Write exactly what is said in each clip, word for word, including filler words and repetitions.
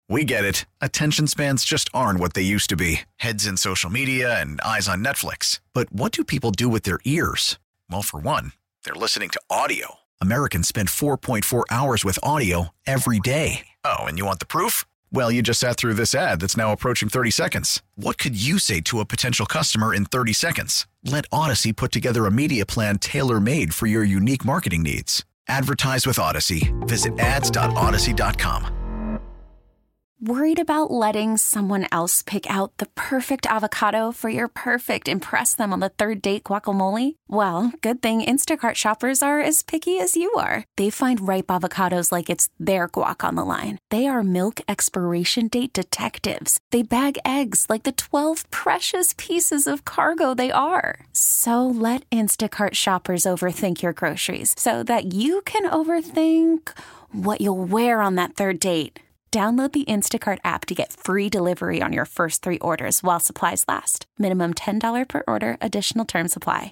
We get it. Attention spans just aren't what they used to be. Heads in social media and eyes on Netflix. But what do people do with their ears? Well, for one, they're listening to audio. Americans spend four point four hours with audio every day. Oh, and you want the proof? Well, you just sat through this ad that's now approaching thirty seconds. What could you say to a potential customer in thirty seconds? Let Odyssey put together a media plan tailor-made for your unique marketing needs. Advertise with Odyssey. Visit ads dot odyssey dot com. Worried about letting someone else pick out the perfect avocado for your perfect impress them on the third date guacamole? Well, good thing Instacart shoppers are as picky as you are. They find ripe avocados like it's their guac on the line. They are milk expiration date detectives. They bag eggs like the twelve precious pieces of cargo they are. So let Instacart shoppers overthink your groceries so that you can overthink what you'll wear on that third date. Download the Instacart app to get free delivery on your first three orders while supplies last. Minimum ten dollars per order. Additional terms apply.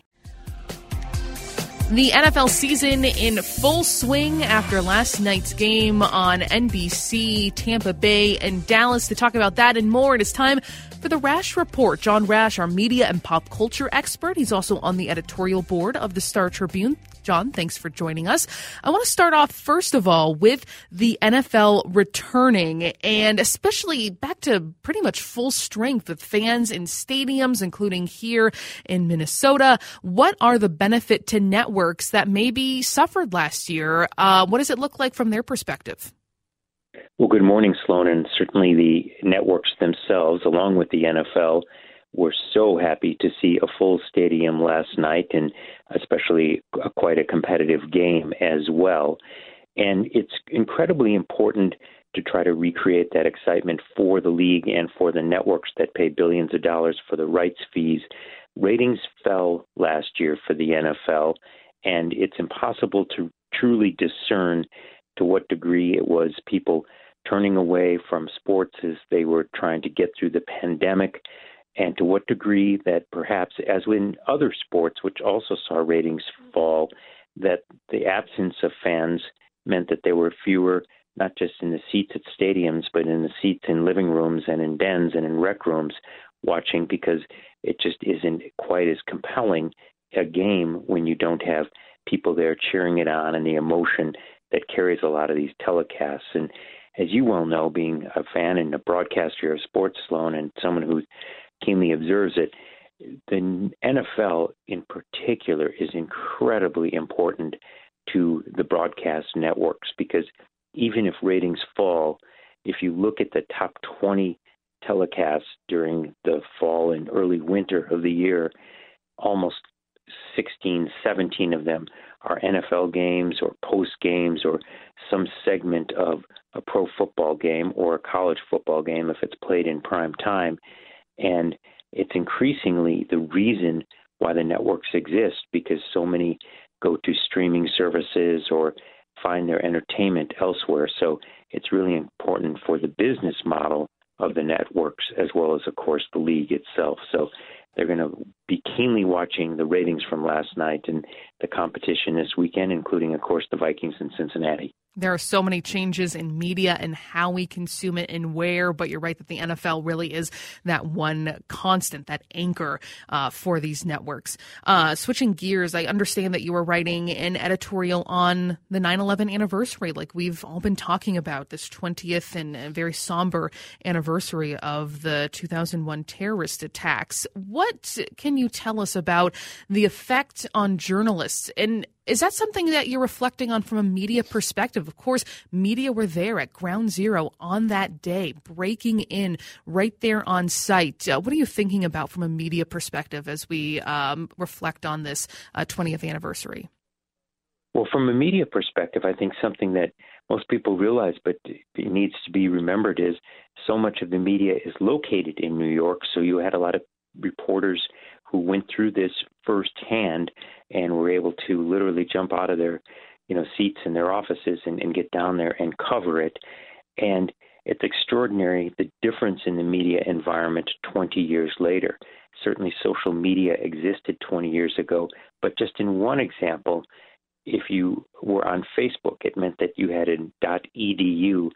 The N F L season in full swing after last night's game on N B C, Tampa Bay and Dallas. To talk about that and more, it is time for the Rash Report. John Rash, our media and pop culture expert. He's also on the editorial board of the Star Tribune. John, thanks for joining us. I want to start off, first of all, with the N F L returning, and especially back to pretty much full strength with fans in stadiums, including here in Minnesota. What are the benefit to networks that maybe suffered last year? Uh, what does it look like from their perspective? Well, good morning, Sloan, and certainly the networks themselves, along with the N F L, were so happy to see a full stadium last night, and especially a, quite a competitive game as well. And it's incredibly important to try to recreate that excitement for the league and for the networks that pay billions of dollars for the rights fees. Ratings fell last year for the N F L, and it's impossible to truly discern to what degree it was people turning away from sports as they were trying to get through the pandemic, and to what degree that perhaps, as in other sports, which also saw ratings fall, that the absence of fans meant that there were fewer, not just in the seats at stadiums, but in the seats in living rooms and in dens and in rec rooms watching, because it just isn't quite as compelling a game when you don't have people there cheering it on and the emotion that carries a lot of these telecasts. And as you well know, being a fan and a broadcaster of sports, Sloan, and someone who keenly observes it, the N F L in particular is incredibly important to the broadcast networks, because even if ratings fall, if you look at the top twenty telecasts during the fall and early winter of the year, almost sixteen, seventeen of them are N F L games or post games or some segment of a pro football game or a college football game if it's played in prime time. And it's increasingly the reason why the networks exist, because so many go to streaming services or find their entertainment elsewhere. So it's really important for the business model of the networks, as well as, of course, the league itself. So they're going to be keenly watching the ratings from last night and the competition this weekend, including, of course, the Vikings in Cincinnati. There are so many changes in media and how we consume it and where, but you're right that the N F L really is that one constant, that anchor uh, for these networks. Uh, switching gears, I understand that you were writing an editorial on the nine eleven anniversary, like we've all been talking about, this twentieth and very somber anniversary of the two thousand one terrorist attacks. What can you tell us about the effect on journalists? And is that something that you're reflecting on from a media perspective? Of course, media were there at ground zero on that day, breaking in right there on site. Uh, what are you thinking about from a media perspective as we um, reflect on this uh, twentieth anniversary? Well, from a media perspective, I think something that most people realize, but it needs to be remembered, is so much of the media is located in New York. So you had a lot of reporters who went through this firsthand and were able to literally jump out of their, you know, seats in their offices and, and get down there and cover it. And it's extraordinary, the difference in the media environment twenty years later. Certainly social media existed twenty years ago, but just in one example, if you were on Facebook, it meant that you had a .edu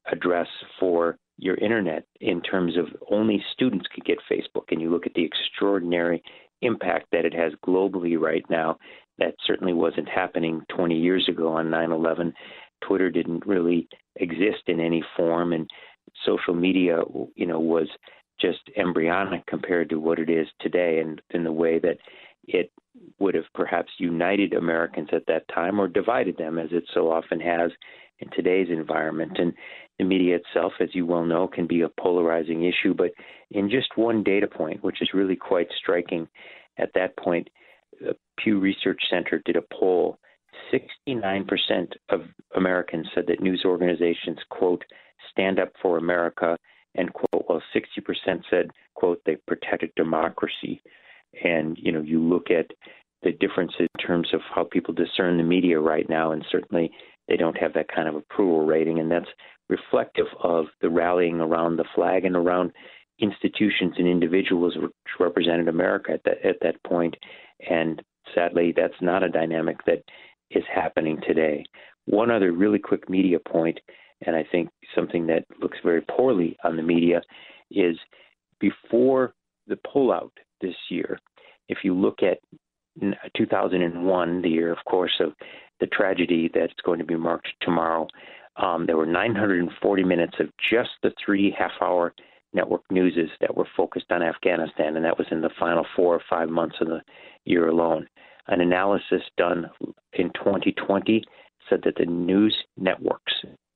address for your internet in terms of only students could get Facebook, and you look at the extraordinary impact that it has globally right now. That certainly wasn't happening twenty years ago on nine eleven. Twitter didn't really exist in any form, and social media, you know, was just embryonic compared to what it is today, and in the way that it would have perhaps united Americans at that time or divided them, as it so often has in today's environment. And the media itself, as you well know, can be a polarizing issue. But in just one data point, which is really quite striking, at that point, the Pew Research Center did a poll. sixty-nine percent of Americans said that news organizations, quote, stand up for America, end quote, while sixty percent said, quote, they protected democracy. And, you know, you look at the difference in terms of how people discern the media right now, and certainly they don't have that kind of approval rating. And that's reflective of the rallying around the flag and around institutions and individuals which represented America at that, at that point. And sadly, that's not a dynamic that is happening today. One other really quick media point, and I think something that looks very poorly on the media, is before the pullout this year, if you look at two thousand one, the year, of course, of the tragedy that's going to be marked tomorrow, um, there were nine hundred forty minutes of just the three half-hour network newses that were focused on Afghanistan, and that was in the final four or five months of the year alone. An analysis done in twenty twenty said that the news networks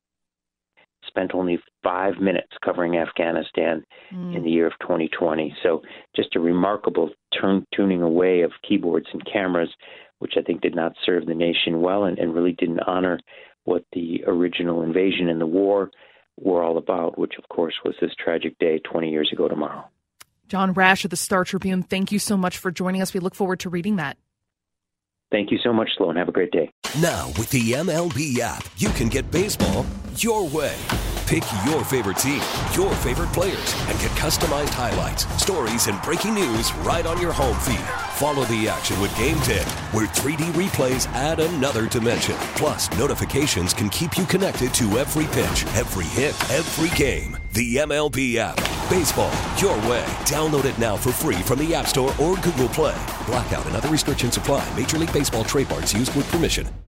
spent only five minutes covering Afghanistan mm. in the year of twenty twenty. So just a remarkable turn, tuning away of keyboards and cameras, which I think did not serve the nation well and, and really didn't honor what the original invasion and the war were all about, which, of course, was this tragic day twenty years ago tomorrow. John Rash of the Star Tribune, thank you so much for joining us. We look forward to reading that. Thank you so much, Sloan. Have a great day. Now, with the M L B app, you can get baseball your way. Pick your favorite team, your favorite players, and get customized highlights, stories, and breaking news right on your home feed. Follow the action with Game Day, where three D replays add another dimension. Plus, notifications can keep you connected to every pitch, every hit, every game. The M L B app. Baseball your way. Download it now for free from the App Store or Google Play. Blackout and other restrictions apply. Major League Baseball trademarks used with permission.